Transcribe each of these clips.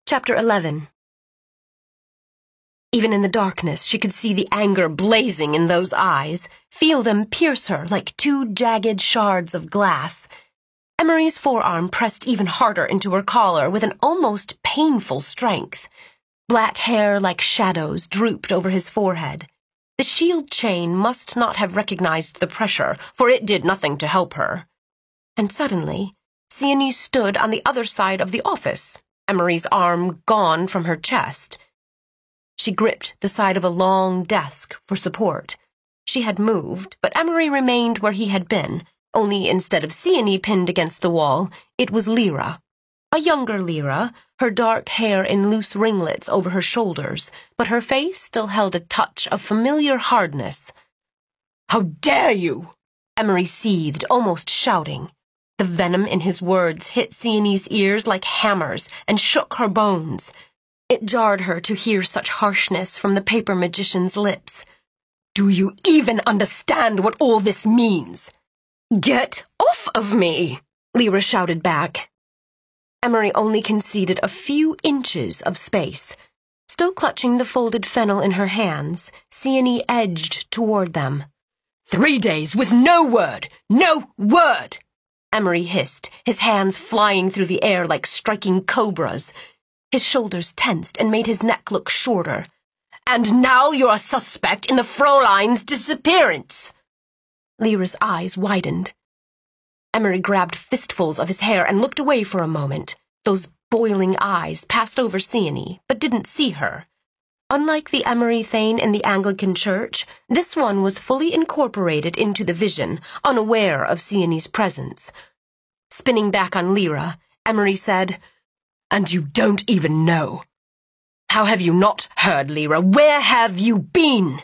Chapter 11. Even in the darkness, she could see the anger blazing in those eyes, feel them pierce her like two jagged shards of glass. Emery's forearm pressed even harder into her collar with an almost painful strength. Black hair like shadows drooped over his forehead. The shield chain must not have recognized the pressure, for it did nothing to help her. And suddenly, Sienny stood on the other side of the office, Emery's arm gone from her chest. She gripped the side of a long desk for support. She had moved, but Emery remained where he had been, only instead of Sienny pinned against the wall, it was Lyra. A younger Lyra, her dark hair in loose ringlets over her shoulders, but her face still held a touch of familiar hardness. "How dare you!" Emery seethed, almost shouting. The venom in his words hit Sienny's ears like hammers and shook her bones. It jarred her to hear such harshness from the paper magician's lips. "Do you even understand what all this means?" "Get off of me!" Lyra shouted back. Emery only conceded a few inches of space. Still clutching the folded fennel in her hands, Sienny edged toward them. 3 days with no word! No word! Emery hissed, his hands flying through the air like striking cobras. His shoulders tensed and made his neck look shorter. "And now you're a suspect in the Fräulein's disappearance!" Lyra's eyes widened. Emery grabbed fistfuls of his hair and looked away for a moment. Those boiling eyes passed over Sienny, but didn't see her. Unlike the Emery Thane in the Anglican Church, this one was fully incorporated into the vision, unaware of Sienny's presence. Spinning back on Lyra, Emery said, "And you don't even know. How have you not heard, Lyra? Where have you been?"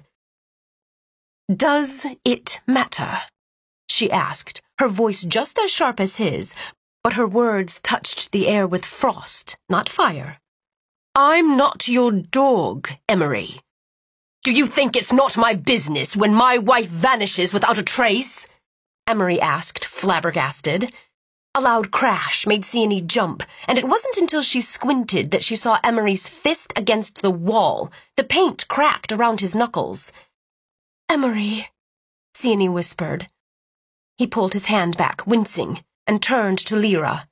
"Does it matter?" she asked, her voice just as sharp as his, but her words touched the air with frost, not fire. "I'm not your dog, Emery. Do you think it's not my business when my wife vanishes without a trace?" Emery asked, flabbergasted. A loud crash made Sienny jump, and it wasn't until she squinted that she saw Emery's fist against the wall. The paint cracked around his knuckles. "Emery," Sienny whispered. He pulled his hand back, wincing, and turned to Lyra.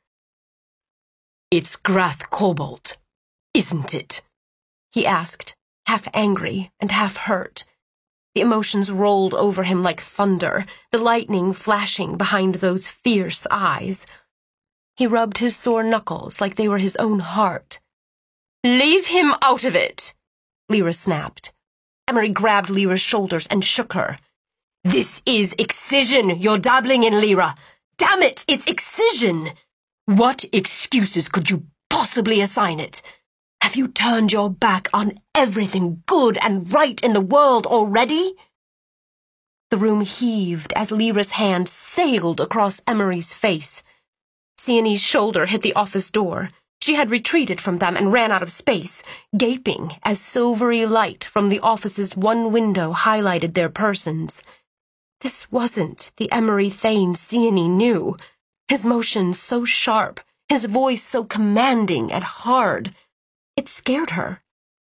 "It's Grath Cobalt, isn't it?" he asked, half angry and half hurt. The emotions rolled over him like thunder, the lightning flashing behind those fierce eyes. He rubbed his sore knuckles like they were his own heart. "Leave him out of it!" Lyra snapped. Emery grabbed Lyra's shoulders and shook her. "This is excision you're dabbling in, Lyra. Damn it, it's excision! What excuses could you possibly assign it? Have you turned your back on everything good and right in the world already?" The room heaved as Lyra's hand sailed across Emery's face. Sienny's shoulder hit the office door. She had retreated from them and ran out of space, gaping as silvery light from the office's one window highlighted their persons. This wasn't the Emery Thane Sienny knew. His motions so sharp, his voice so commanding and hard. It scared her.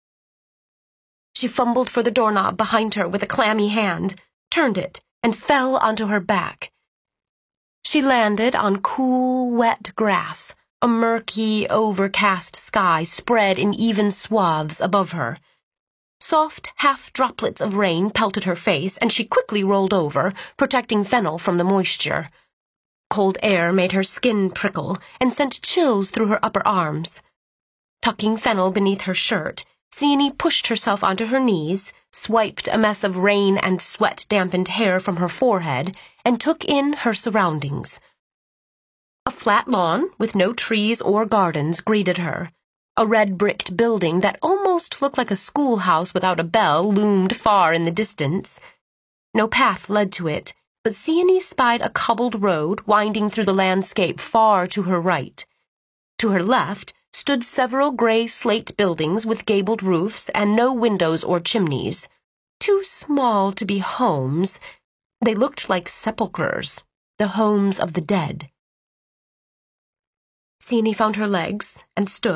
She fumbled for the doorknob behind her with a clammy hand, turned it, and fell onto her back. She landed on cool, wet grass, a murky, overcast sky spread in even swaths above her. Soft half-droplets of rain pelted her face, and she quickly rolled over, protecting Fennel from the moisture. Cold air made her skin prickle and sent chills through her upper arms. Tucking Fennel beneath her shirt, Sienny pushed herself onto her knees, swiped a mess of rain and sweat-dampened hair from her forehead, and took in her surroundings. A flat lawn with no trees or gardens greeted her. A red-bricked building that almost looked like a schoolhouse without a bell loomed far in the distance. No path led to it, but Sienny spied a cobbled road winding through the landscape far to her right. To her left stood several gray slate buildings with gabled roofs and no windows or chimneys. Too small to be homes, they looked like sepulchres, the homes of the dead. Sienny found her legs and stood,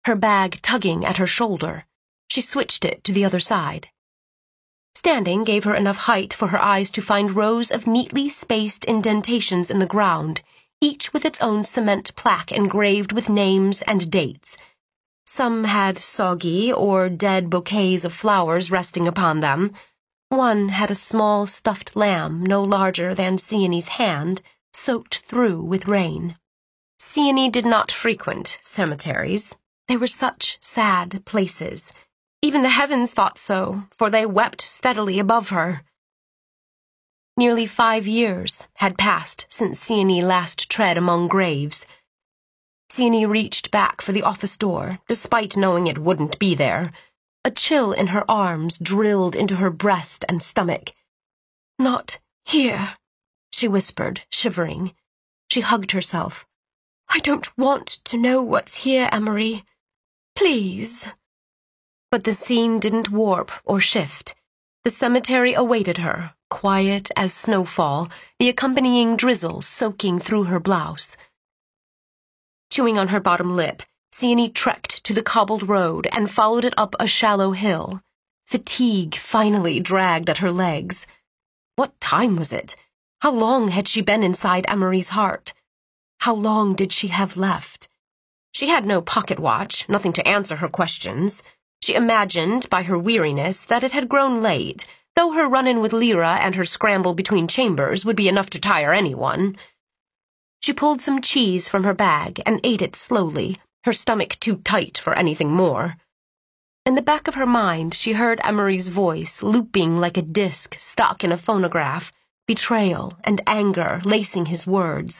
her bag tugging at her shoulder. She switched it to the other side. Standing gave her enough height for her eyes to find rows of neatly spaced indentations in the ground, each with its own cement plaque engraved with names and dates. Some had soggy or dead bouquets of flowers resting upon them. One had a small stuffed lamb no larger than Sienne's hand, soaked through with rain. Sienne did not frequent cemeteries. They were such sad places. Even the heavens thought so, for they wept steadily above her. Nearly 5 years had passed since Sienne last tread among graves. Sienne reached back for the office door, despite knowing it wouldn't be there. A chill in her arms drilled into her breast and stomach. "Not here," she whispered, shivering. She hugged herself. "I don't want to know what's here, Emery. Please." But the scene didn't warp or shift. The cemetery awaited her, quiet as snowfall, the accompanying drizzle soaking through her blouse. Chewing on her bottom lip, Sienne trekked to the cobbled road and followed it up a shallow hill. Fatigue finally dragged at her legs. What time was it? How long had she been inside Emery's heart? How long did she have left? She had no pocket watch, nothing to answer her questions. She imagined, by her weariness, that it had grown late, though her run-in with Lyra and her scramble between chambers would be enough to tire anyone. She pulled some cheese from her bag and ate it slowly, her stomach too tight for anything more. In the back of her mind, she heard Emery's voice looping like a disc stuck in a phonograph, betrayal and anger lacing his words.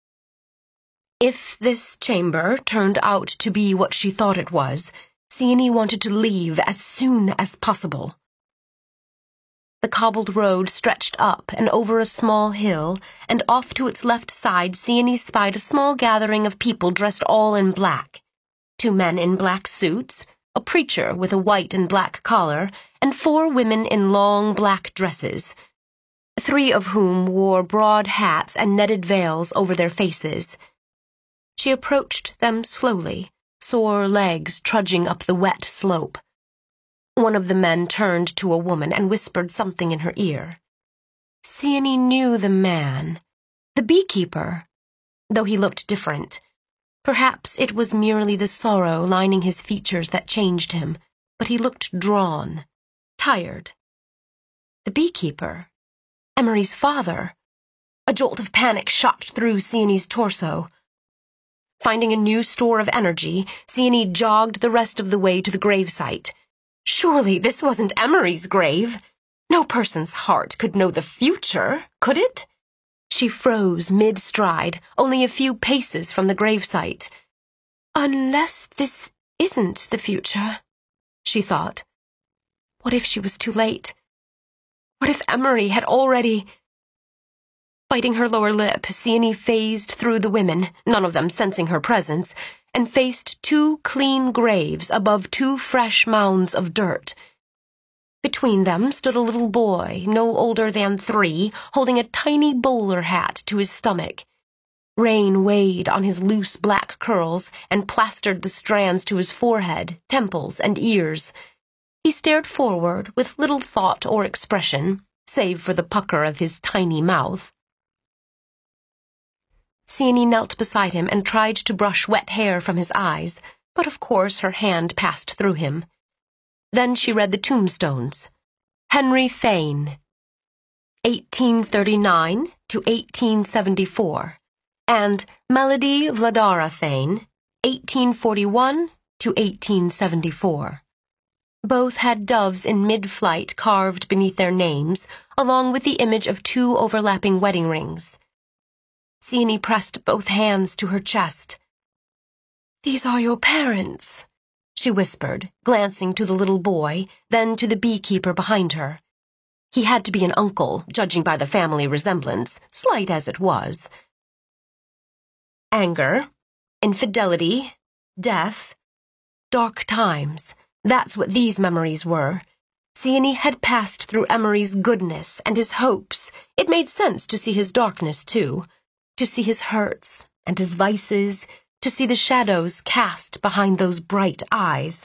If this chamber turned out to be what she thought it was, Sienne wanted to leave as soon as possible. The cobbled road stretched up and over a small hill, and off to its left side Sienne spied a small gathering of people dressed all in black. 2 men in black suits, a preacher with a white and black collar, and 4 women in long black dresses, 3 of whom wore broad hats and netted veils over their faces. She approached them slowly, sore legs trudging up the wet slope. One of the men turned to a woman and whispered something in her ear. Sienne knew the man, the beekeeper, though he looked different. Perhaps it was merely the sorrow lining his features that changed him, but he looked drawn, tired. The beekeeper? Emery's father? A jolt of panic shot through Sienne's torso. Finding a new store of energy, Sienne jogged the rest of the way to the gravesite. Surely this wasn't Emery's grave. No person's heart could know the future, could it? She froze mid-stride, only a few paces from the gravesite. Unless this isn't the future, she thought. What if she was too late? What if Emery had already... Biting her lower lip, Sienne phased through the women, none of them sensing her presence, and faced 2 clean graves above 2 fresh mounds of dirt. Between them stood a little boy, no older than 3, holding a tiny bowler hat to his stomach. Rain weighed on his loose black curls and plastered the strands to his forehead, temples, and ears. He stared forward with little thought or expression, save for the pucker of his tiny mouth. Sienne knelt beside him and tried to brush wet hair from his eyes, but of course her hand passed through him. Then she read the tombstones. Henry Thane, 1839 to 1874, and Melody Vladara Thane, 1841 to 1874. Both had doves in mid-flight carved beneath their names, along with the image of 2 overlapping wedding rings. Sienne pressed both hands to her chest. "These are your parents," she whispered, glancing to the little boy, then to the beekeeper behind her. He had to be an uncle, judging by the family resemblance, slight as it was. Anger, infidelity, death, dark times, that's what these memories were. Sienne had passed through Emery's goodness and his hopes. It made sense to see his darkness, too. To see his hurts and his vices, to see the shadows cast behind those bright eyes.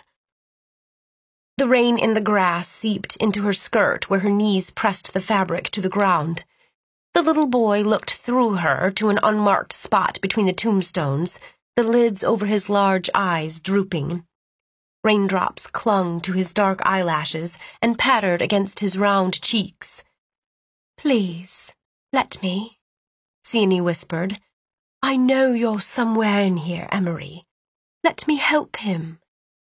The rain in the grass seeped into her skirt where her knees pressed the fabric to the ground. The little boy looked through her to an unmarked spot between the tombstones, the lids over his large eyes drooping. Raindrops clung to his dark eyelashes and pattered against his round cheeks. "Please, let me," Sienny whispered. "I know you're somewhere in here, Emery. Let me help him."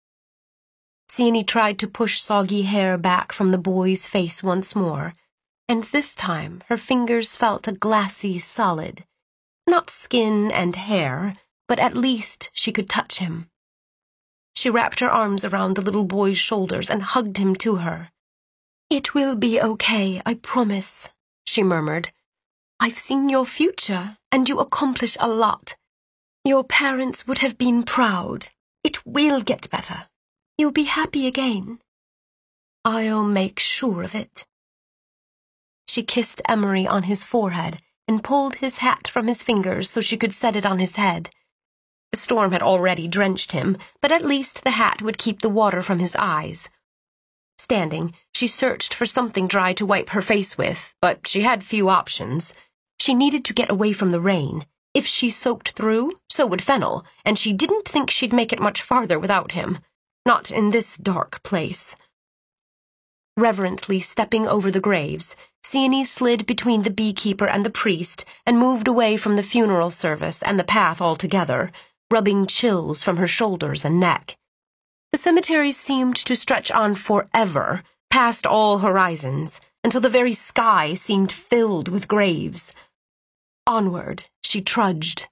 Sienny tried to push soggy hair back from the boy's face once more, and this time her fingers felt a glassy solid. Not skin and hair, but at least she could touch him. She wrapped her arms around the little boy's shoulders and hugged him to her. "It will be okay, I promise," she murmured. "I've seen your future, and you accomplish a lot. Your parents would have been proud. It will get better. You'll be happy again. I'll make sure of it." She kissed Emery on his forehead and pulled his hat from his fingers so she could set it on his head. The storm had already drenched him, but at least the hat would keep the water from his eyes. Standing, she searched for something dry to wipe her face with, but she had few options. She needed to get away from the rain. If she soaked through, so would Fennel, and she didn't think she'd make it much farther without him. Not in this dark place. Reverently stepping over the graves, Sienny slid between the beekeeper and the priest and moved away from the funeral service and the path altogether, rubbing chills from her shoulders and neck. The cemetery seemed to stretch on forever, past all horizons, until the very sky seemed filled with graves. Onward, she trudged.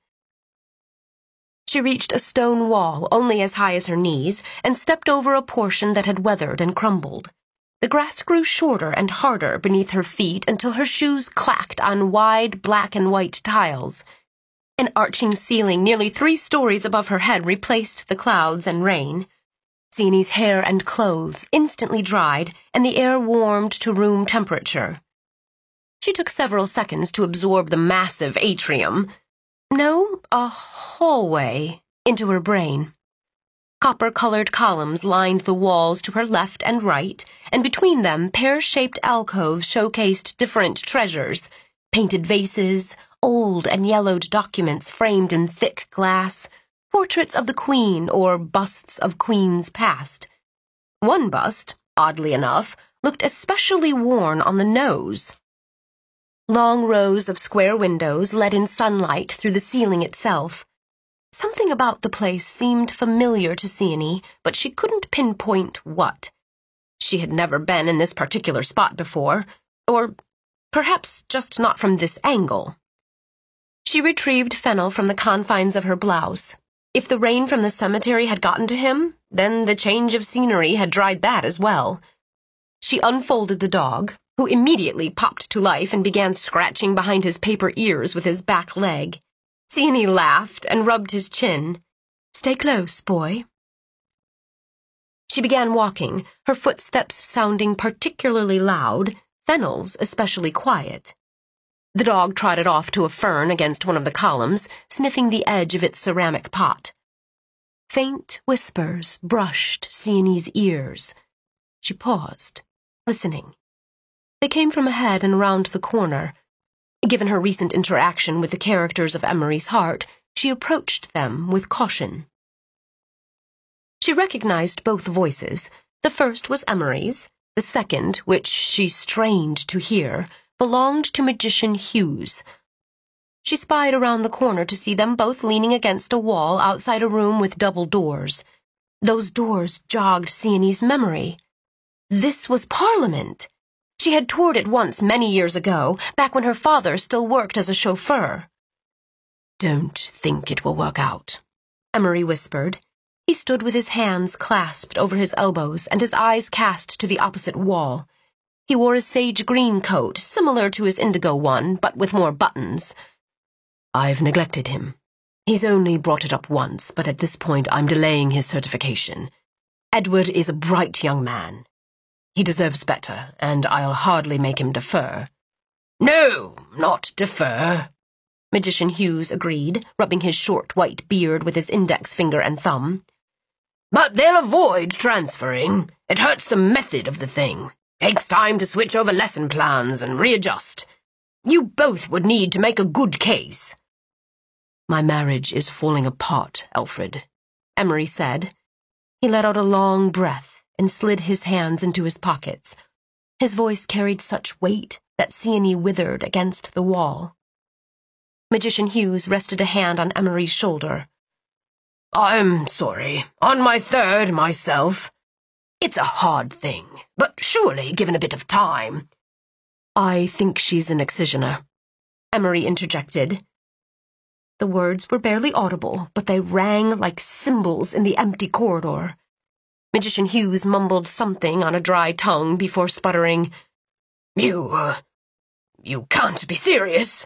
She reached a stone wall only as high as her knees and stepped over a portion that had weathered and crumbled. The grass grew shorter and harder beneath her feet until her shoes clacked on wide black and white tiles. An arching ceiling nearly 3 stories above her head replaced the clouds and rain. Sienny's hair and clothes instantly dried, and the air warmed to room temperature. She took several seconds to absorb the massive atrium. No, a hallway into her brain. Copper-colored columns lined the walls to her left and right, and between them pear-shaped alcoves showcased different treasures, painted vases, old and yellowed documents framed in thick glass, portraits of the Queen or busts of queens past. One bust, oddly enough, looked especially worn on the nose. Long rows of square windows let in sunlight through the ceiling itself. Something about the place seemed familiar to Sienny, but she couldn't pinpoint what. She had never been in this particular spot before, or perhaps just not from this angle. She retrieved Fennel from the confines of her blouse. If the rain from the cemetery had gotten to him, then the change of scenery had dried that as well. She unfolded the dog, who immediately popped to life and began scratching behind his paper ears with his back leg. Sienny laughed and rubbed his chin. "Stay close, boy." She began walking, her footsteps sounding particularly loud, Fennel's especially quiet. The dog trotted off to a fern against one of the columns, sniffing the edge of its ceramic pot. Faint whispers brushed Sienny's ears. She paused, listening. They came from ahead and around the corner. Given her recent interaction with the characters of Emery's Heart, she approached them with caution. She recognized both voices. The first was Emery's. The second, which she strained to hear, belonged to Magician Hughes. She spied around the corner to see them both leaning against a wall outside a room with double doors. Those doors jogged Sienny's memory. This was Parliament. She had toured it once many years ago, back when her father still worked as a chauffeur. "Don't think it will work out," Emery whispered. He stood with his hands clasped over his elbows and his eyes cast to the opposite wall. He wore a sage green coat, similar to his indigo one, but with more buttons. "I've neglected him. He's only brought it up once, but at this point I'm delaying his certification. Edward is a bright young man. He deserves better, and I'll hardly make him defer." "No, not defer," Magician Hughes agreed, rubbing his short white beard with his index finger and thumb. But they'll avoid transferring. It hurts the method of the thing. Takes time to switch over lesson plans and readjust. You both would need to make a good case. My marriage is falling apart, Alfred, Emery said. He let out a long breath and slid his hands into his pockets. His voice carried such weight that Sienny withered against the wall. Magician Hughes rested a hand on Emery's shoulder. I'm sorry. On my third, myself. It's a hard thing, but surely given a bit of time. I think she's an excisioner, Emery interjected. The words were barely audible, but they rang like cymbals in the empty corridor. Magician Hughes mumbled something on a dry tongue before sputtering, You can't be serious.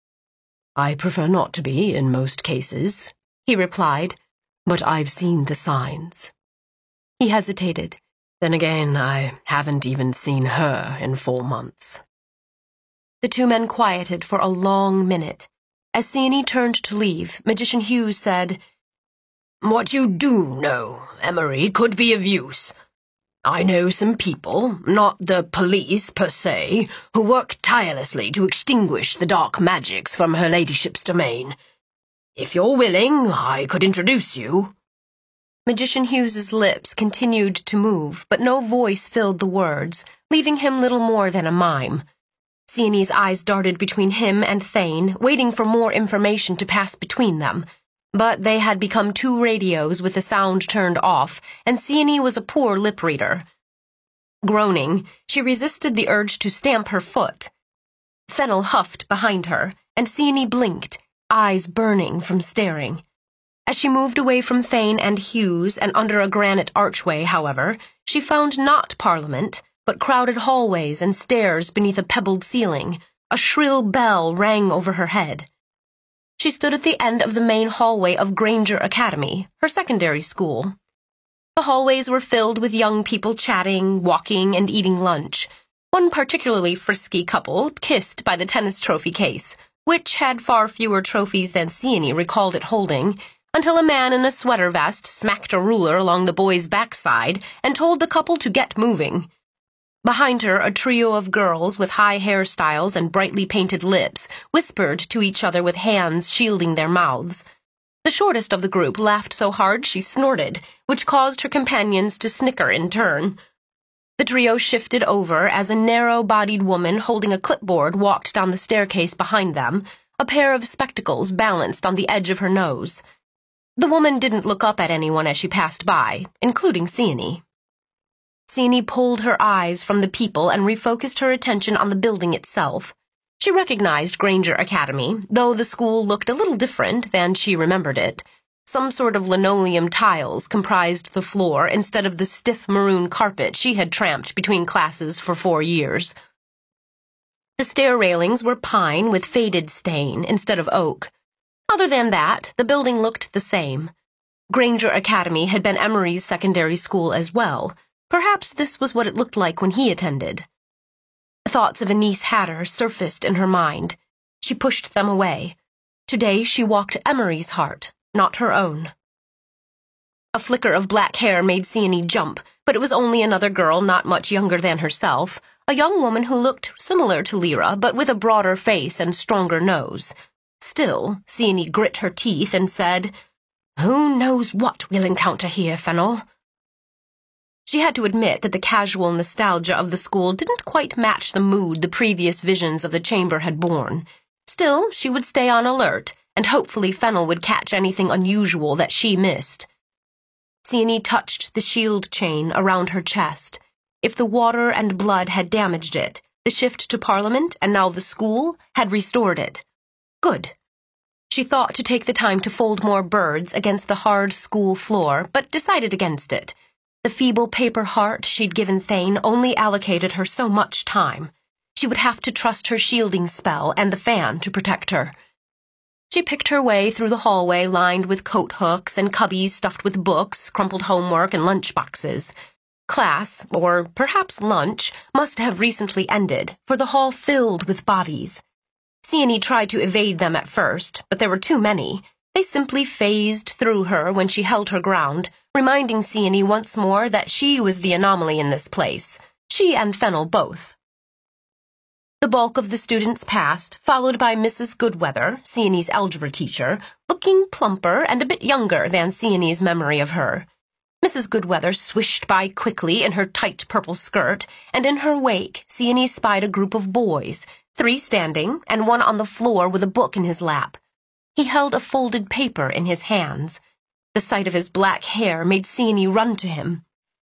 I prefer not to be in most cases, he replied, but I've seen the signs. He hesitated. Then again, I haven't even seen her in 4 months. The two men quieted for a long minute. As Sienny turned to leave, Magician Hughes said, What you do know, Emery, could be of use. I know some people, not the police per se, who work tirelessly to extinguish the dark magics from her ladyship's domain. If you're willing, I could introduce you. Magician Hughes's lips continued to move, but no voice filled the words, leaving him little more than a mime. Sienny's eyes darted between him and Thane, waiting for more information to pass between them. But they had become 2 radios with the sound turned off, and Sienny was a poor lip reader. Groaning, she resisted the urge to stamp her foot. Fennel huffed behind her, and Sienny blinked, eyes burning from staring. As she moved away from Thane and Hughes and under a granite archway, however, she found not Parliament, but crowded hallways and stairs beneath a pebbled ceiling. A shrill bell rang over her head. She stood at the end of the main hallway of Granger Academy, her secondary school. The hallways were filled with young people chatting, walking, and eating lunch. One particularly frisky couple kissed by the tennis trophy case, which had far fewer trophies than Sienny recalled it holding, until a man in a sweater vest smacked a ruler along the boy's backside and told the couple to get moving. Behind her, a trio of girls with high hairstyles and brightly painted lips whispered to each other with hands shielding their mouths. The shortest of the group laughed so hard she snorted, which caused her companions to snicker in turn. The trio shifted over as a narrow-bodied woman holding a clipboard walked down the staircase behind them, a pair of spectacles balanced on the edge of her nose. The woman didn't look up at anyone as she passed by, including Sienny. Sienny pulled her eyes from the people and refocused her attention on the building itself. She recognized Granger Academy, though the school looked a little different than she remembered it. Some sort of linoleum tiles comprised the floor instead of the stiff maroon carpet she had tramped between classes for 4 years. The stair railings were pine with faded stain instead of oak. Other than that, the building looked the same. Granger Academy had been Emery's secondary school as well. Perhaps this was what it looked like when he attended. Thoughts of Anise Hatter surfaced in her mind. She pushed them away. Today she walked Emery's heart, not her own. A flicker of black hair made Sienny jump, but it was only another girl not much younger than herself, a young woman who looked similar to Lyra, but with a broader face and stronger nose. Still, Sienny grit her teeth and said, "Who knows what we'll encounter here, Fennel?" She had to admit that the casual nostalgia of the school didn't quite match the mood the previous visions of the chamber had borne. Still, she would stay on alert, and hopefully Fennel would catch anything unusual that she missed. Sienny touched the shield chain around her chest. If the water and blood had damaged it, the shift to Parliament and now the school had restored it. Good. She thought to take the time to fold more birds against the hard school floor, but decided against it. The feeble paper heart she'd given Thane only allocated her so much time. She would have to trust her shielding spell and the fan to protect her. She picked her way through the hallway lined with coat hooks and cubbies stuffed with books, crumpled homework, and lunch boxes. Class, or perhaps lunch, must have recently ended, for the hall filled with bodies. Sienny tried to evade them at first, but there were too many. They simply phased through her when she held her ground, reminding Sienny once more that she was the anomaly in this place. She and Fennel both. The bulk of the students passed, followed by Mrs. Goodweather, Sienny's algebra teacher, looking plumper and a bit younger than Sienny's memory of her. Mrs. Goodweather swished by quickly in her tight purple skirt, and in her wake, Sienny spied a group of boys, 3 standing, and 1 on the floor with a book in his lap. He held a folded paper in his hands. The sight of his black hair made Sienny run to him.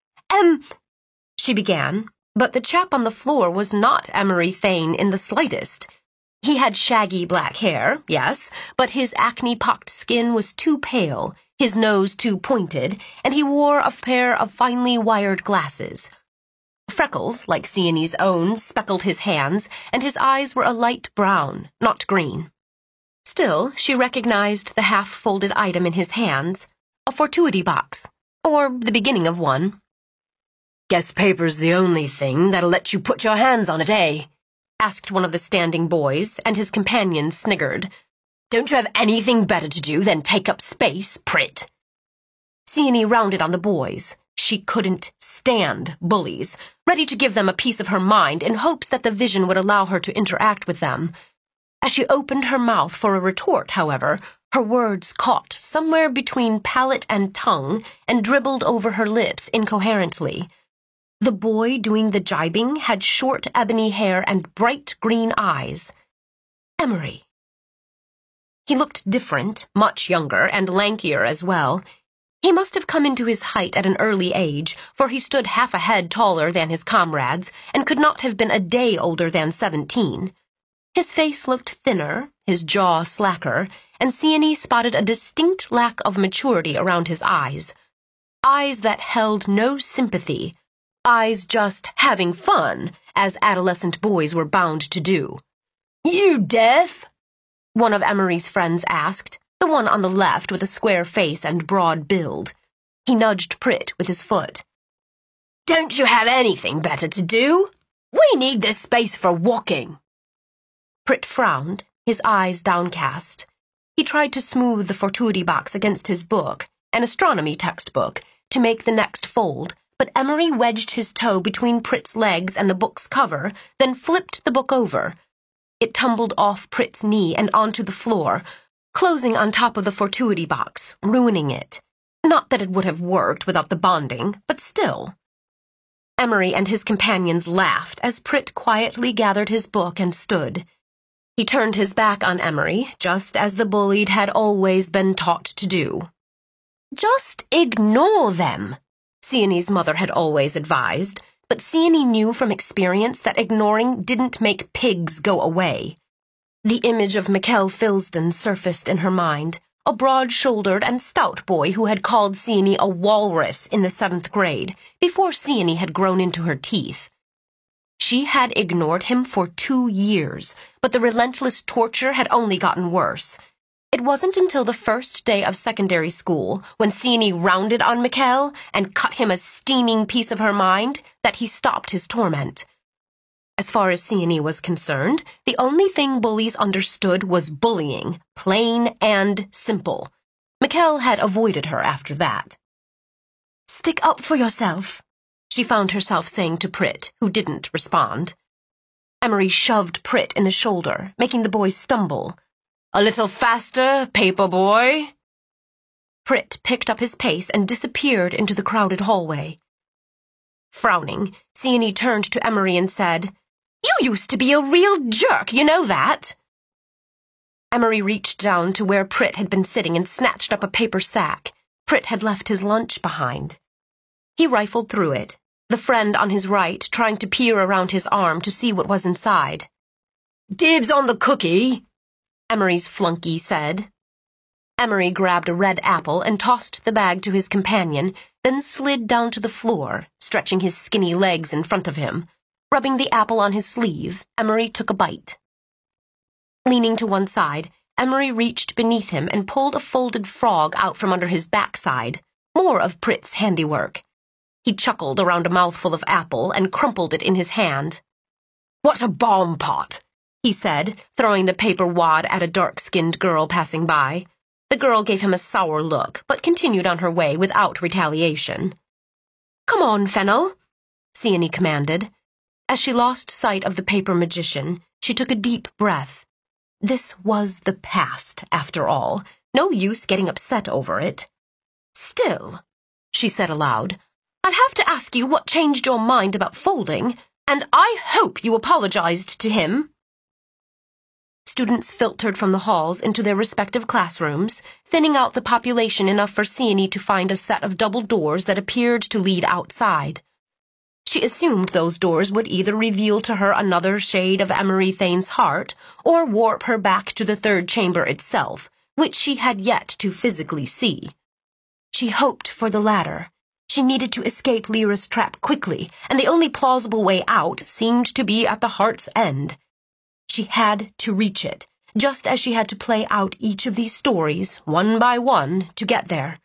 She began, but the chap on the floor was not Emery Thane in the slightest. He had shaggy black hair, yes, but his acne-pocked skin was too pale, his nose too pointed, and he wore a pair of finely wired glasses. Freckles, like Sienny's own, speckled his hands, and his eyes were a light brown, not green. Still, she recognized the half-folded item in his hands, a fortuity box, or the beginning of one. "Guess paper's the only thing that'll let you put your hands on it, eh?" asked one of the standing boys, and his companions sniggered. "Don't you have anything better to do than take up space, Prit?" Sienny rounded on the boys. She couldn't stand bullies, ready to give them a piece of her mind in hopes that the vision would allow her to interact with them. As she opened her mouth for a retort, however, her words caught somewhere between palate and tongue and dribbled over her lips incoherently. The boy doing the jibing had short ebony hair and bright green eyes. Emery. He looked different, much younger, and lankier as well. He must have come into his height at an early age, for he stood half a head taller than his comrades, and could not have been a day older than 17. His face looked thinner, his jaw slacker, and Sienny spotted a distinct lack of maturity around his eyes. Eyes that held no sympathy. Eyes just having fun, as adolescent boys were bound to do. "You deaf?" one of Emery's friends asked, the one on the left with a square face and broad build. He nudged Prit with his foot. "Don't you have anything better to do? We need this space for walking." Prit frowned, his eyes downcast. He tried to smooth the fortuity box against his book, an astronomy textbook, to make the next fold, but Emery wedged his toe between Prit's legs and the book's cover, then flipped the book over. It tumbled off Prit's knee and onto the floor, closing on top of the fortuity box, ruining it. Not that it would have worked without the bonding, but still. Emery and his companions laughed as Prit quietly gathered his book and stood. He turned his back on Emery, just as the bullied had always been taught to do. Just ignore them, Sienny's mother had always advised, but Sienny knew from experience that ignoring didn't make pigs go away. The image of Mikkel Filsden surfaced in her mind, a broad-shouldered and stout boy who had called Sienny a walrus in the 7th grade, before Sienny had grown into her teeth. She had ignored him for 2 years, but the relentless torture had only gotten worse. It wasn't until the first day of secondary school, when Sienny rounded on Mikkel and cut him a steaming piece of her mind, that he stopped his torment. As far as Sienny was concerned, the only thing bullies understood was bullying, plain and simple. Mikkel had avoided her after that. "Stick up for yourself," she found herself saying to Prit, who didn't respond. Emery shoved Prit in the shoulder, making the boy stumble. "A little faster, paper boy." Prit picked up his pace and disappeared into the crowded hallway. Frowning, Sienny turned to Emery and said, "You used to be a real jerk, you know that?" Emery reached down to where Prit had been sitting and snatched up a paper sack. Prit had left his lunch behind. He rifled through it, the friend on his right trying to peer around his arm to see what was inside. "Dibs on the cookie," Emery's flunky said. Emery grabbed a red apple and tossed the bag to his companion, then slid down to the floor, stretching his skinny legs in front of him. Rubbing the apple on his sleeve, Emery took a bite. Leaning to one side, Emery reached beneath him and pulled a folded frog out from under his backside, more of Prit's handiwork. He chuckled around a mouthful of apple and crumpled it in his hand. "What a bomb pot!" he said, throwing the paper wad at a dark-skinned girl passing by. The girl gave him a sour look, but continued on her way without retaliation. "Come on, Fennel," Sienny commanded. As she lost sight of the paper magician, she took a deep breath. This was the past, after all. No use getting upset over it. "Still," she said aloud, "I'll have to ask you what changed your mind about folding, and I hope you apologized to him." Students filtered from the halls into their respective classrooms, thinning out the population enough for Sienny to find a set of double doors that appeared to lead outside. She assumed those doors would either reveal to her another shade of Emery Thane's heart, or warp her back to the third chamber itself, which she had yet to physically see. She hoped for the latter. She needed to escape Lyra's trap quickly, and the only plausible way out seemed to be at the heart's end. She had to reach it, just as she had to play out each of these stories, one by one, to get there.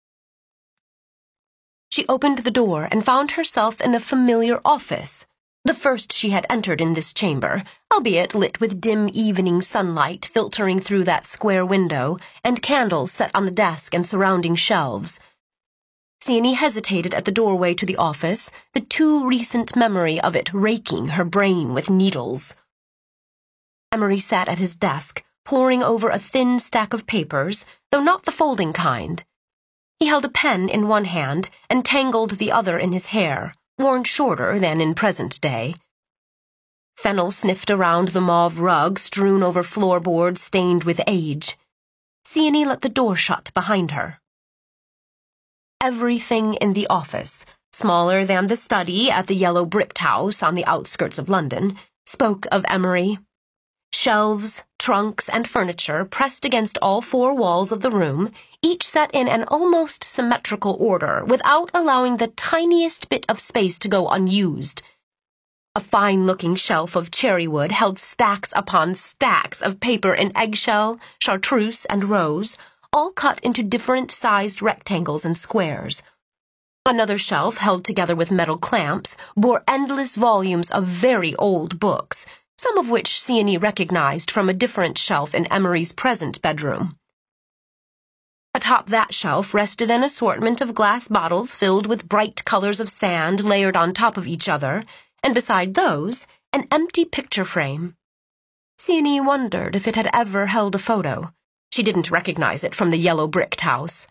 She opened the door and found herself in a familiar office, the first she had entered in this chamber, albeit lit with dim evening sunlight filtering through that square window, and candles set on the desk and surrounding shelves. Sienny hesitated at the doorway to the office, the too recent memory of it raking her brain with needles. Emery sat at his desk, poring over a thin stack of papers, though not the folding kind. He held a pen in one hand and tangled the other in his hair, worn shorter than in present day. Fennel sniffed around the mauve rug strewn over floorboards stained with age. Sienny let the door shut behind her. Everything in the office, smaller than the study at the yellow bricked house on the outskirts of London, spoke of Emery. Shelves, trunks, and furniture pressed against all four walls of the room, each set in an almost symmetrical order without allowing the tiniest bit of space to go unused. A fine-looking shelf of cherry wood held stacks upon stacks of paper in eggshell, chartreuse, and rose, all cut into different-sized rectangles and squares. Another shelf, held together with metal clamps, bore endless volumes of very old books, some of which Sienny recognized from a different shelf in Emery's present bedroom. Atop that shelf rested an assortment of glass bottles filled with bright colors of sand layered on top of each other, and beside those, an empty picture frame. Sienny wondered if it had ever held a photo. She didn't recognize it from the yellow bricked house.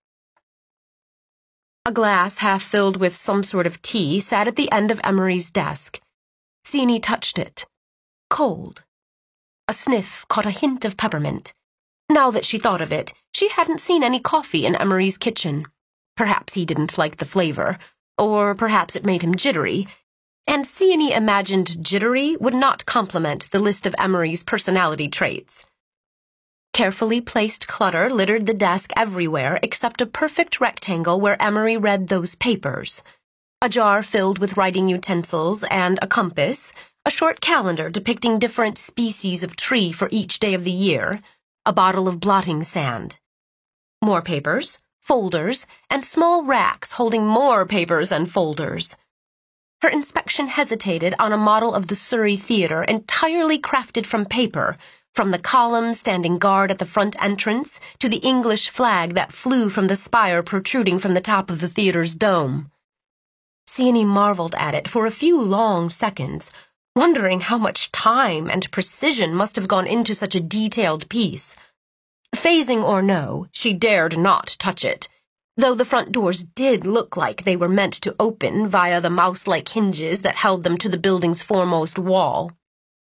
A glass half filled with some sort of tea sat at the end of Emery's desk. Sienny touched it. Cold. A sniff caught a hint of peppermint. Now that she thought of it, she hadn't seen any coffee in Emery's kitchen. Perhaps he didn't like the flavor, or perhaps it made him jittery, and Sienny imagined jittery would not complement the list of Emery's personality traits. Carefully placed clutter littered the desk everywhere except a perfect rectangle where Emery read those papers. A jar filled with writing utensils and a compass, a short calendar depicting different species of tree for each day of the year, a bottle of blotting sand. More papers, folders, and small racks holding more papers and folders. Her inspection hesitated on a model of the Surrey Theatre entirely crafted from paper, from the column standing guard at the front entrance to the English flag that flew from the spire protruding from the top of the theatre's dome. Sienny marveled at it for a few long seconds, wondering how much time and precision must have gone into such a detailed piece. Phasing or no, she dared not touch it, though the front doors did look like they were meant to open via the mouse-like hinges that held them to the building's foremost wall.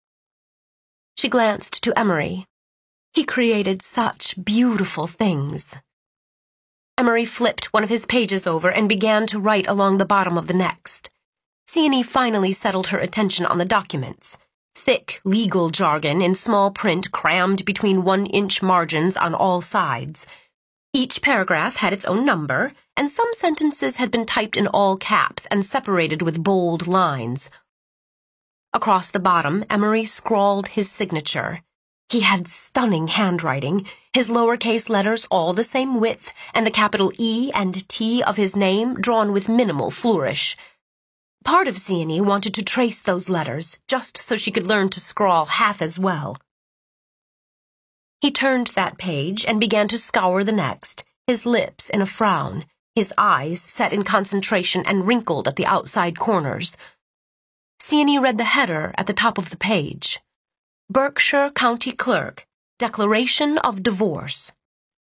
She glanced to Emery. He created such beautiful things. Emery flipped one of his pages over and began to write along the bottom of the next. Sienny finally settled her attention on the documents. Thick legal jargon in small print crammed between 1-inch margins on all sides. Each paragraph had its own number, and some sentences had been typed in all caps and separated with bold lines. Across the bottom, Emery scrawled his signature. He had stunning handwriting, his lowercase letters all the same width, and the capital E and T of his name drawn with minimal flourish. Part of Sienny wanted to trace those letters, just so she could learn to scrawl half as well. He turned that page and began to scour the next, his lips in a frown, his eyes set in concentration and wrinkled at the outside corners. Sienny read the header at the top of the page. Berkshire County Clerk, Declaration of Divorce.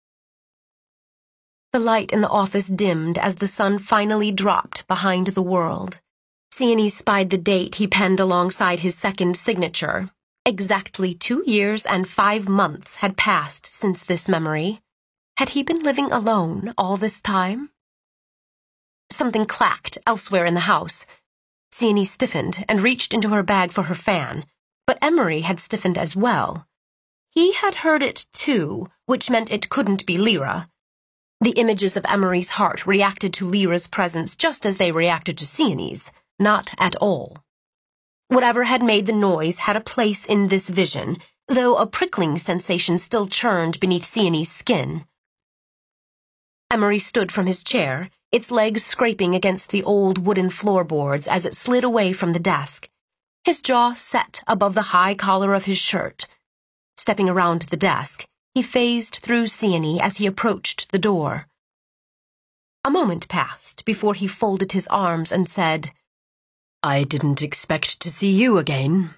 The light in the office dimmed as the sun finally dropped behind the world. Sienny spied the date he penned alongside his second signature. Exactly 2 years and 5 months had passed since this memory. Had he been living alone all this time? Something clacked elsewhere in the house. Sienny stiffened and reached into her bag for her fan, but Emery had stiffened as well. He had heard it too, which meant it couldn't be Lyra. The images of Emery's heart reacted to Lyra's presence just as they reacted to Sienny's, not at all. Whatever had made the noise had a place in this vision, though a prickling sensation still churned beneath Sienny's skin. Emery stood from his chair, its legs scraping against the old wooden floorboards as it slid away from the desk, his jaw set above the high collar of his shirt. Stepping around the desk, he phased through Sienny as he approached the door. A moment passed before he folded his arms and said, "I didn't expect to see you again."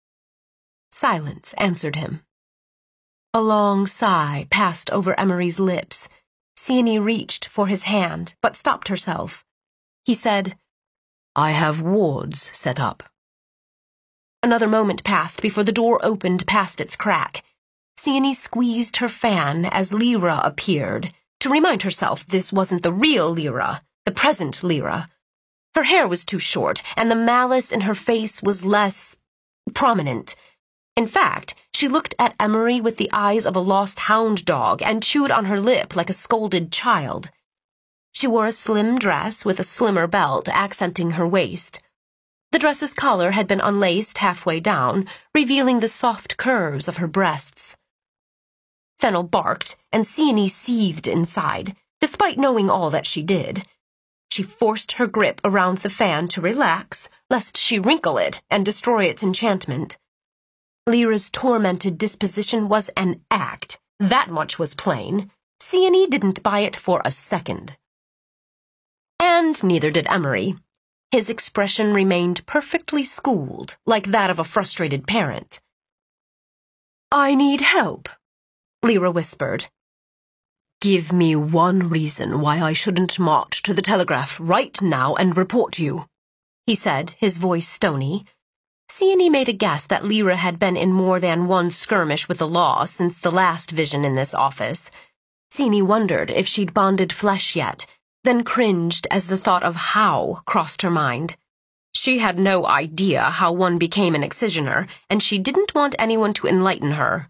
Silence answered him. A long sigh passed over Emery's lips. Sienny reached for his hand, but stopped herself. He said, "I have wards set up." Another moment passed before the door opened past its crack. Sienny squeezed her fan as Lyra appeared, to remind herself this wasn't the real Lyra, the present Lyra. Her hair was too short, and the malice in her face was less prominent. In fact, she looked at Emery with the eyes of a lost hound dog and chewed on her lip like a scolded child. She wore a slim dress with a slimmer belt accenting her waist. The dress's collar had been unlaced halfway down, revealing the soft curves of her breasts. Fennel barked, and Sienny seethed inside, despite knowing all that she did. She forced her grip around the fan to relax, lest she wrinkle it and destroy its enchantment. Lyra's tormented disposition was an act. That much was plain. Sienny didn't buy it for a second. And neither did Emery. His expression remained perfectly schooled, like that of a frustrated parent. "I need help," Lyra whispered. "Give me one reason why I shouldn't march to the Telegraph right now and report you," he said, his voice stony. Sienny made a guess that Lyra had been in more than one skirmish with the law since the last vision in this office. Sienny wondered if she'd bonded flesh yet, then cringed as the thought of how crossed her mind. She had no idea how one became an excisioner, and she didn't want anyone to enlighten her.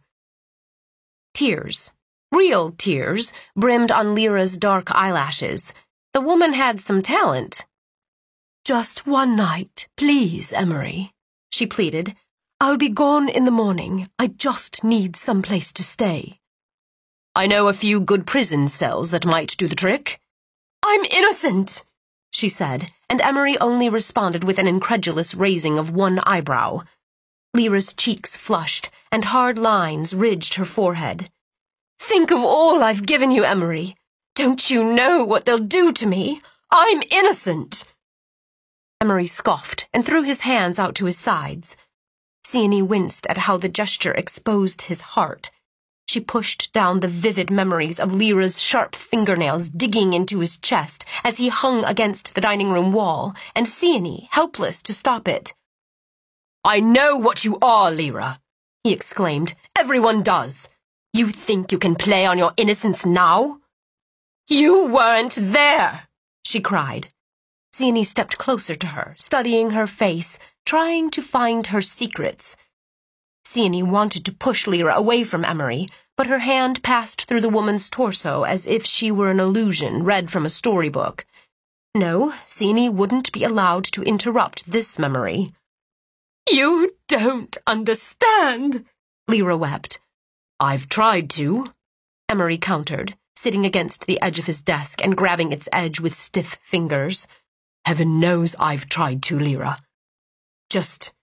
Tears, real tears, brimmed on Lyra's dark eyelashes. The woman had some talent. "Just one night, please, Emery," she pleaded. "I'll be gone in the morning. I just need some place to stay." "I know a few good prison cells that might do the trick." "I'm innocent," she said, and Emery only responded with an incredulous raising of one eyebrow. Lyra's cheeks flushed, and hard lines ridged her forehead. "Think of all I've given you, Emery. Don't you know what they'll do to me? I'm innocent." Emery scoffed and threw his hands out to his sides. Sienny winced at how the gesture exposed his heart. She pushed down the vivid memories of Lyra's sharp fingernails digging into his chest as he hung against the dining room wall, and Sienny, helpless to stop it. "I know what you are, Lyra," he exclaimed. "Everyone does. You think you can play on your innocence now?" "You weren't there," she cried. Sienny stepped closer to her, studying her face, trying to find her secrets. Sienny wanted to push Lyra away from Emery, but her hand passed through the woman's torso as if she were an illusion read from a storybook. No, Sienny wouldn't be allowed to interrupt this memory. "You don't understand," Lyra wept. "I've tried to," Emery countered, sitting against the edge of his desk and grabbing its edge with stiff fingers. Heaven knows I've tried to, Lyra. Just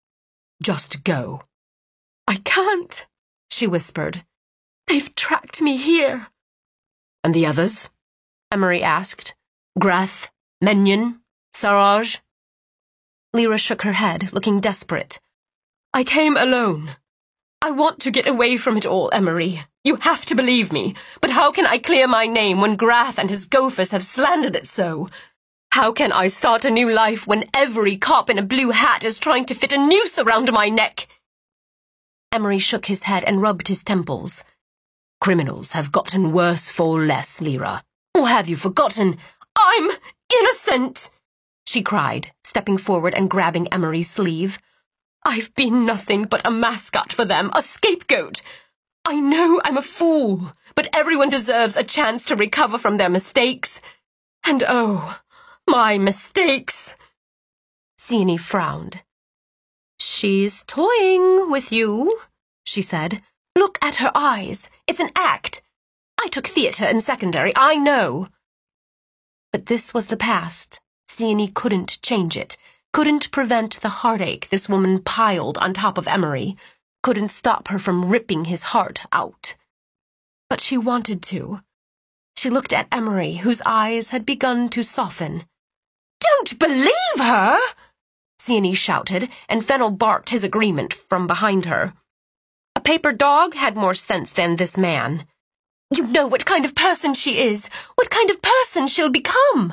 go. I can't, she whispered. They've tracked me here. And the others? Emery asked. Grath, Menyon, Saraj? Lyra shook her head, looking desperate. I came alone. I want to get away from it all, Emery. You have to believe me. But how can I clear my name when Grath and his gophers have slandered it so? How can I start a new life when every cop in a blue hat is trying to fit a noose around my neck? Emery shook his head and rubbed his temples. Criminals have gotten worse for less, Lyra. Or have you forgotten? I'm innocent, she cried, stepping forward and grabbing Emery's sleeve. I've been nothing but a mascot for them, a scapegoat. I know I'm a fool, but everyone deserves a chance to recover from their mistakes. And oh, my mistakes. Sienny frowned. She's toying with you, she said. Look at her eyes. It's an act. I took theatre in secondary, I know. But this was the past. Sienny couldn't change it. Couldn't prevent the heartache this woman piled on top of Emery. Couldn't stop her from ripping his heart out. But she wanted to. She looked at Emery, whose eyes had begun to soften. Don't believe her! Sienny shouted, and Fennel barked his agreement from behind her. A paper dog had more sense than this man. You know what kind of person she is, what kind of person she'll become.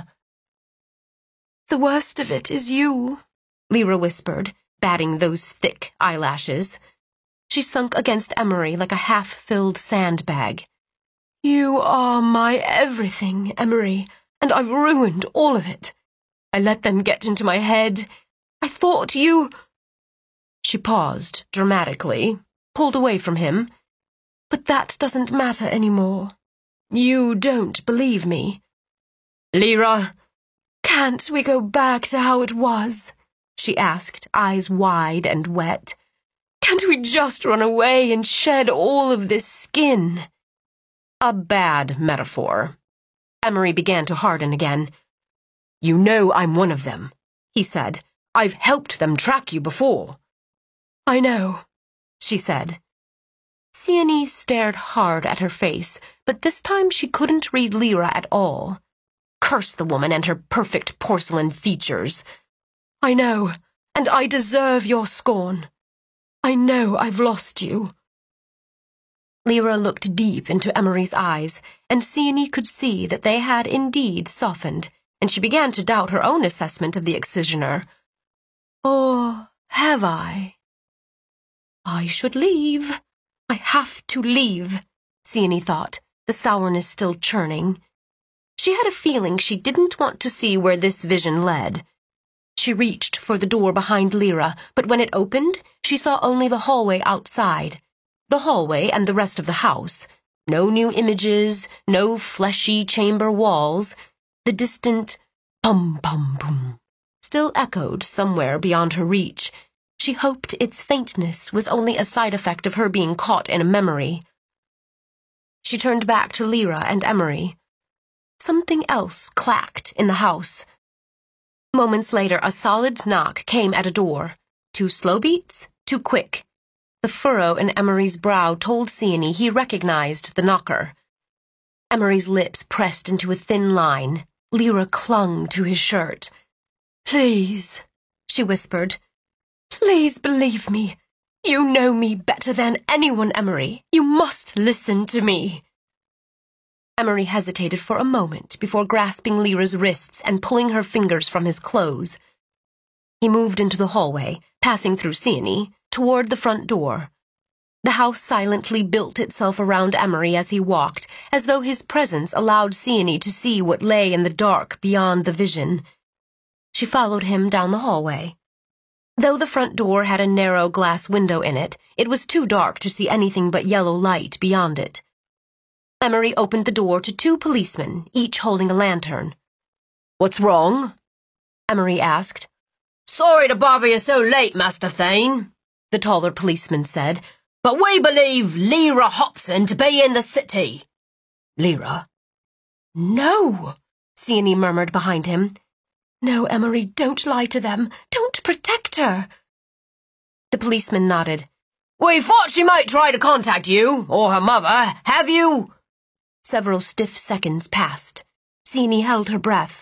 The worst of it is you, Lyra whispered, batting those thick eyelashes. She sunk against Emery like a half-filled sandbag. You are my everything, Emery, and I've ruined all of it. I let them get into my head. I thought you... She paused, dramatically, pulled away from him. But that doesn't matter anymore. You don't believe me. Lyra, can't we go back to how it was? She asked, eyes wide and wet. Can't we just run away and shed all of this skin? A bad metaphor. Emery began to harden again. You know I'm one of them, he said. I've helped them track you before. I know, she said. Sienny stared hard at her face, but this time she couldn't read Lyra at all. Curse the woman and her perfect porcelain features. I know, and I deserve your scorn. I know I've lost you. Lyra looked deep into Emery's eyes, and Sienny could see that they had indeed softened, and she began to doubt her own assessment of the excisioner. Or have I? I should leave. I have to leave, Sienny thought, the sourness still churning. She had a feeling she didn't want to see where this vision led. She reached for the door behind Lyra, but when it opened, she saw only the hallway outside. The hallway and the rest of the house. No new images, no fleshy chamber walls. The distant pum-pum-pum still echoed somewhere beyond her reach. She hoped its faintness was only a side effect of her being caught in a memory. She turned back to Lyra and Emery. Something else clacked in the house. Moments later, a solid knock came at a door. 2 slow beats, 2 quick. The furrow in Emery's brow told Sienny he recognized the knocker. Emery's lips pressed into a thin line. Lyra clung to his shirt. Please, she whispered. Please believe me. You know me better than anyone, Emery. You must listen to me. Emery hesitated for a moment before grasping Lyra's wrists and pulling her fingers from his clothes. He moved into the hallway, passing through Sienny, toward the front door. The house silently built itself around Emery as he walked, as though his presence allowed Sienny to see what lay in the dark beyond the vision. She followed him down the hallway. Though the front door had a narrow glass window in it, it was too dark to see anything but yellow light beyond it. Emery opened the door to 2 policemen, each holding a lantern. What's wrong? Emery asked. Sorry to bother you so late, Master Thane, the taller policeman said, but we believe Lyra Hobson to be in the city. Lyra? No, Sienny murmured behind him. No, Emery, don't lie to them. Don't protect her. The policeman nodded. We thought she might try to contact you, or her mother. Have you? Several stiff seconds passed. Sienny held her breath.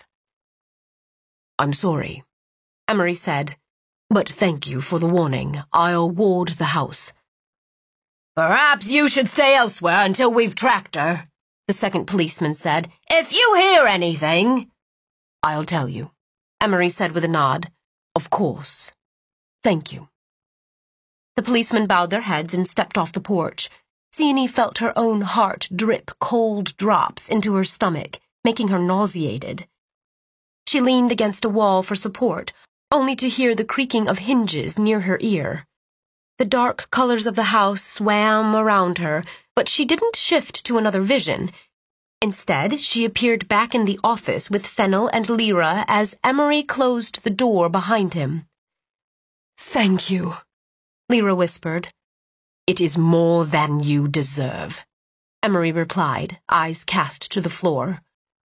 I'm sorry, Emery said, but thank you for the warning. I'll ward the house. Perhaps you should stay elsewhere until we've tracked her, the second policeman said. If you hear anything... I'll tell you, Emery said with a nod. Of course. Thank you. The policemen bowed their heads and stepped off the porch. Sienny felt her own heart drip cold drops into her stomach, making her nauseated. She leaned against a wall for support, only to hear the creaking of hinges near her ear. The dark colors of the house swam around her, but she didn't shift to another vision. Instead, she appeared back in the office with Fennel and Lyra as Emery closed the door behind him. Thank you, Lyra whispered. It is more than you deserve, Emery replied, eyes cast to the floor.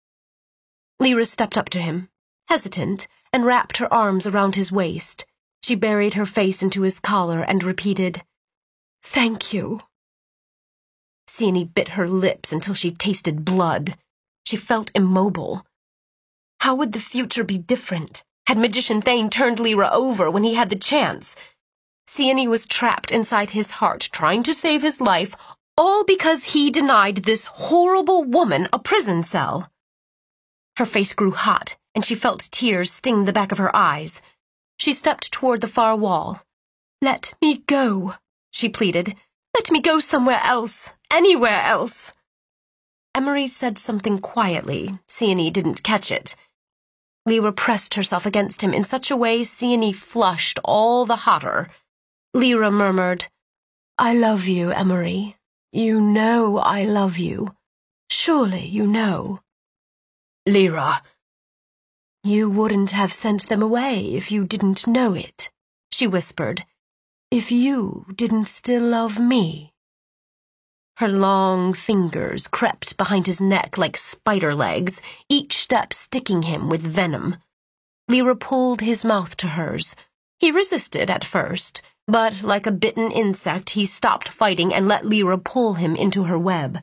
Lyra stepped up to him, hesitant, and wrapped her arms around his waist. She buried her face into his collar and repeated, Thank you. Sienny bit her lips until she tasted blood. She felt immobile. How would the future be different? Had Magician Thane turned Lyra over when he had the chance? Sienny was trapped inside his heart, trying to save his life, all because he denied this horrible woman a prison cell. Her face grew hot, and she felt tears sting the back of her eyes. She stepped toward the far wall. Let me go, she pleaded. Let me go somewhere else, anywhere else. Emery said something quietly. Sienny didn't catch it. Lyra pressed herself against him in such a way Sienny flushed all the hotter. Lyra murmured, I love you, Emery. You know I love you. Surely you know. Lyra. You wouldn't have sent them away if you didn't know it, she whispered. If you didn't still love me. Her long fingers crept behind his neck like spider legs, each step sticking him with venom. Lyra pulled his mouth to hers. He resisted at first, but like a bitten insect, he stopped fighting and let Lyra pull him into her web.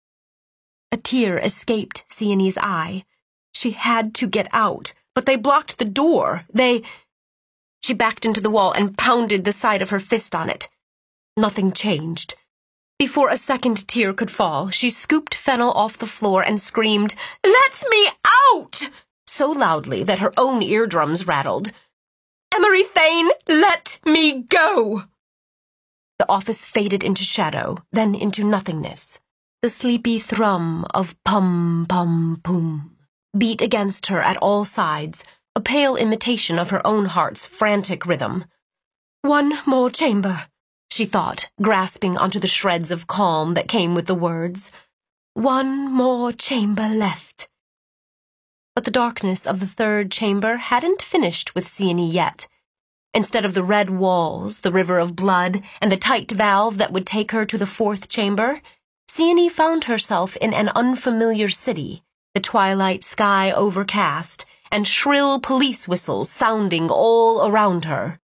A tear escaped Sienny's eye. She had to get out, but they blocked the door. She backed into the wall and pounded the side of her fist on it. Nothing changed. Before a second tear could fall, she scooped Fennel off the floor and screamed, Let me out! So loudly that her own eardrums rattled. Emery Thane, let me go! The office faded into shadow, then into nothingness. The sleepy thrum of pum-pum-poom beat against her at all sides, a pale imitation of her own heart's frantic rhythm. One more chamber, she thought, grasping onto the shreds of calm that came with the words. One more chamber left. But the darkness of the third chamber hadn't finished with Sienny yet. Instead of the red walls, the river of blood, and the tight valve that would take her to the fourth chamber, Sienny found herself in an unfamiliar city, the twilight sky overcast, and shrill police whistles sounding all around her.